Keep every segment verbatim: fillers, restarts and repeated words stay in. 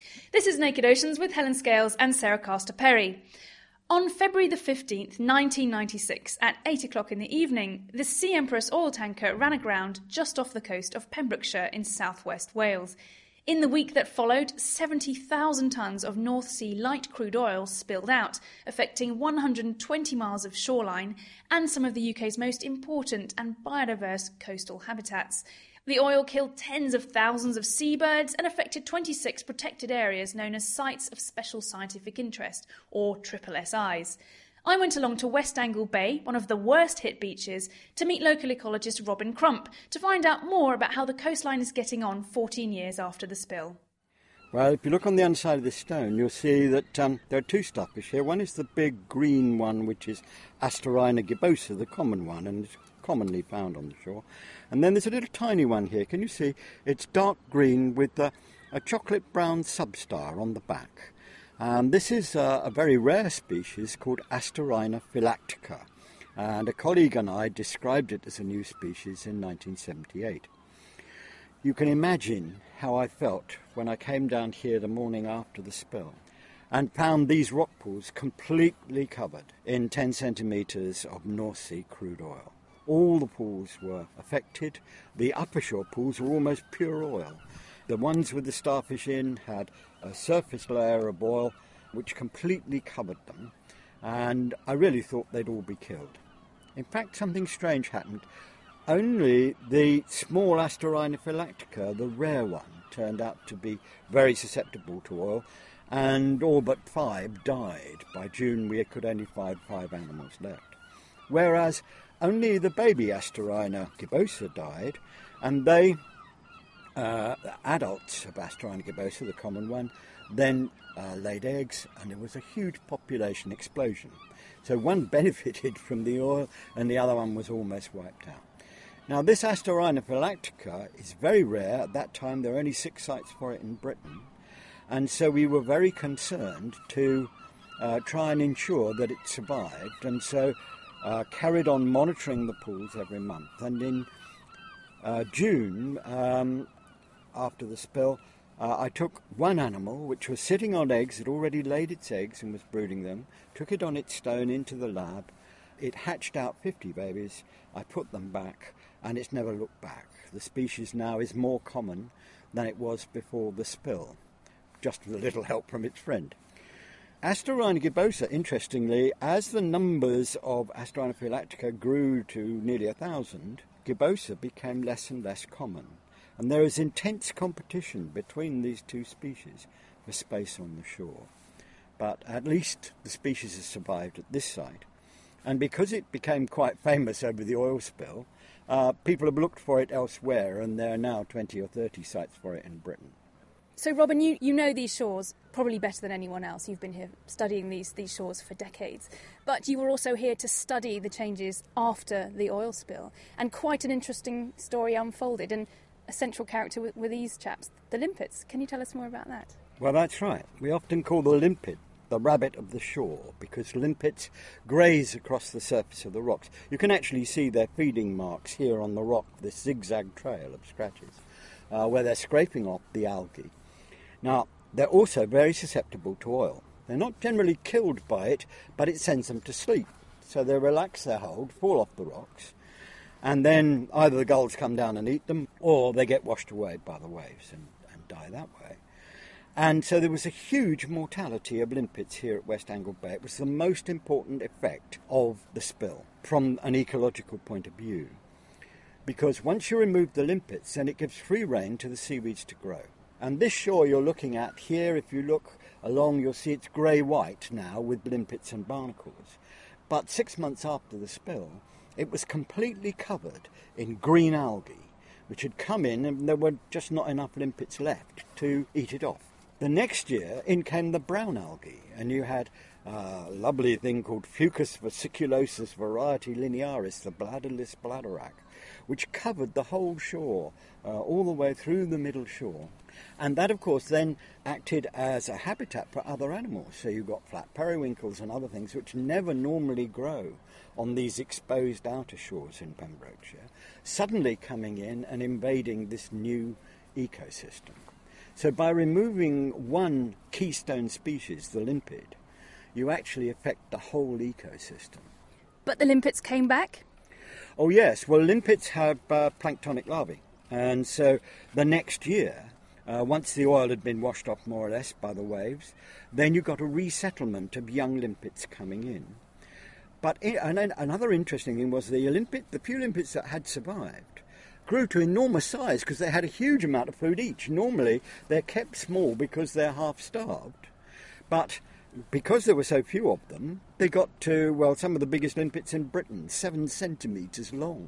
This is Naked Oceans with Helen Scales and Sarah Castor-Perry. On February the fifteenth, nineteen ninety-six, at eight o'clock in the evening, the Sea Empress oil tanker ran aground just off the coast of Pembrokeshire in southwest Wales. In the week that followed, seventy thousand tonnes of North Sea light crude oil spilled out, affecting one hundred twenty miles of shoreline and some of the U K's most important and biodiverse coastal habitats. The oil killed tens of thousands of seabirds and affected twenty-six protected areas known as Sites of Special Scientific Interest, or triple S Is. I went along to West Angle Bay, one of the worst-hit beaches, to meet local ecologist Robin Crump to find out more about how the coastline is getting on fourteen years after the spill. Well, if you look on the underside of this stone, you'll see that um, there are two starfish here. One is the big green one, which is Asterina gibbosa, the common one, and it's commonly found on the shore. And then there's a little tiny one here. Can you see? It's dark green with uh, a chocolate brown substar on the back. Um, this is uh, a very rare species called Asterina phylactica, and a colleague and I described it as a new species in nineteen seventy-eight. You can imagine how I felt when I came down here the morning after the spill and found these rock pools completely covered in ten centimetres of North Sea crude oil. All the pools were affected. The upper shore pools were almost pure oil. The ones with the starfish in had a surface layer of oil which completely covered them, and I really thought they'd all be killed. In fact, something strange happened. Only the small Asterina phylactica, the rare one, turned out to be very susceptible to oil, and all but five died. By June we could only find five animals left. Whereas only the baby Asterina gibbosa died, and they, uh, the adults of Asterina gibbosa, the common one, then uh, laid eggs, and there was a huge population explosion. So one benefited from the oil, and the other one was almost wiped out. Now, this Asterina phylactica is very rare. At that time, there were only six sites for it in Britain, and so we were very concerned to uh, try and ensure that it survived, and so Uh, carried on monitoring the pools every month. And in uh, June, um, after the spill, uh, I took one animal which was sitting on eggs, had already laid its eggs and was brooding them, took it on its stone into the lab. It hatched out fifty babies. I put them back, and it's never looked back. The species now is more common than it was before the spill, just with a little help from its friend. Asterina gibbosa, interestingly, as the numbers of Asterina phylactica grew to nearly a thousand, gibbosa became less and less common. And there is intense competition between these two species for space on the shore. But at least the species has survived at this site. And because it became quite famous over the oil spill, uh, people have looked for it elsewhere, and there are now twenty or thirty sites for it in Britain. So, Robin, you, you know these shores probably better than anyone else. You've been here studying these, these shores for decades. But you were also here to study the changes after the oil spill. And quite an interesting story unfolded. And a central character with, with these chaps, the limpets. Can you tell us more about that? Well, that's right. We often call the limpet the rabbit of the shore, because limpets graze across the surface of the rocks. You can actually see their feeding marks here on the rock, this zigzag trail of scratches, uh, where they're scraping off the algae. Now, they're also very susceptible to oil. They're not generally killed by it, but it sends them to sleep. So they relax their hold, fall off the rocks, and then either the gulls come down and eat them, or they get washed away by the waves and, and die that way. And so there was a huge mortality of limpets here at West Angle Bay. It was the most important effect of the spill from an ecological point of view. Because once you remove the limpets, then it gives free rein to the seaweeds to grow. And this shore you're looking at here, if you look along, you'll see it's grey-white now with limpets and barnacles. But six months after the spill, it was completely covered in green algae, which had come in, and there were just not enough limpets left to eat it off. The next year, in came the brown algae, and you had a lovely thing called Fucus vesiculosus variety linearis, the bladderless bladderwrack, which covered the whole shore, uh, all the way through the middle shore. And that, of course, then acted as a habitat for other animals. So you've got flat periwinkles and other things which never normally grow on these exposed outer shores in Pembrokeshire, suddenly coming in and invading this new ecosystem. So by removing one keystone species, the limpet, you actually affect the whole ecosystem. But the limpets came back? Oh yes, well limpets have uh, planktonic larvae, and so the next year, uh, once the oil had been washed off more or less by the waves, then you got a resettlement of young limpets coming in. But in, and then another interesting thing was the limpet, the few limpets that had survived grew to enormous size because they had a huge amount of food each. Normally they're kept small because they're half starved, but because there were so few of them, they got to, well, some of the biggest limpets in Britain, seven centimetres long.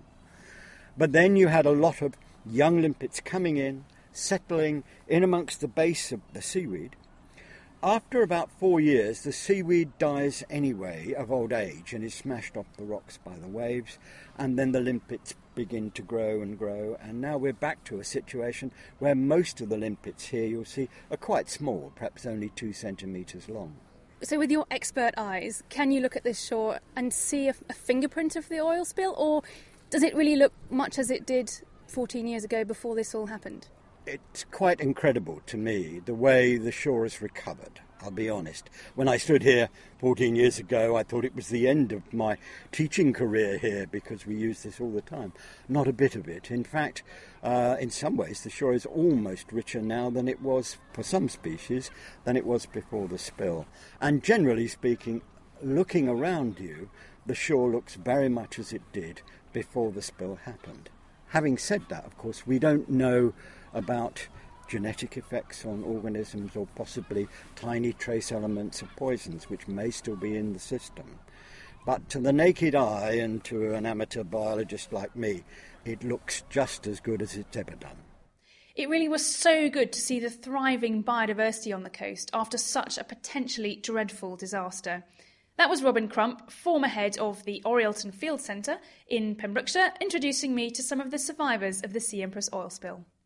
But then you had a lot of young limpets coming in, settling in amongst the base of the seaweed. After about four years, the seaweed dies anyway of old age and is smashed off the rocks by the waves, and then the limpets begin to grow and grow, and now we're back to a situation where most of the limpets here, you'll see, are quite small, perhaps only two centimetres long. So with your expert eyes, can you look at this shore and see a, a fingerprint of the oil spill, or does it really look much as it did fourteen years ago before this all happened? It's quite incredible to me the way the shore has recovered, I'll be honest. When I stood here fourteen years ago, I thought it was the end of my teaching career here because we use this all the time. Not a bit of it. In fact, uh, in some ways, the shore is almost richer now than it was, for some species, than it was before the spill. And generally speaking, looking around you, the shore looks very much as it did before the spill happened. Having said that, of course, we don't know about genetic effects on organisms or possibly tiny trace elements of poisons which may still be in the system. But to the naked eye and to an amateur biologist like me, it looks just as good as it's ever done. It really was so good to see the thriving biodiversity on the coast after such a potentially dreadful disaster. That was Robin Crump, former head of the Orielton Field Centre in Pembrokeshire, introducing me to some of the survivors of the Sea Empress oil spill.